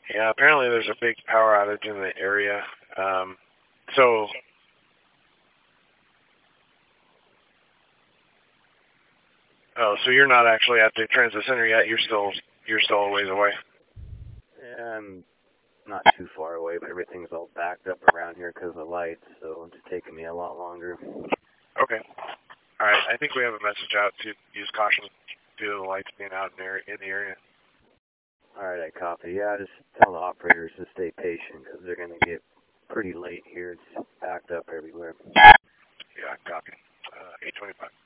Yeah, apparently there's a big power outage in the area. So you're not actually at the transit center yet. You're still a ways away. Yeah, I'm not too far away, but everything's all backed up around here because of the lights, so it's taking me a lot longer. Okay. All right. I think we have a message out to use caution due to the lights being out in the area. All right, I copy. Yeah, just tell the operators to stay patient because they're going to get pretty late here. It's backed up everywhere. Yeah, copy. 825.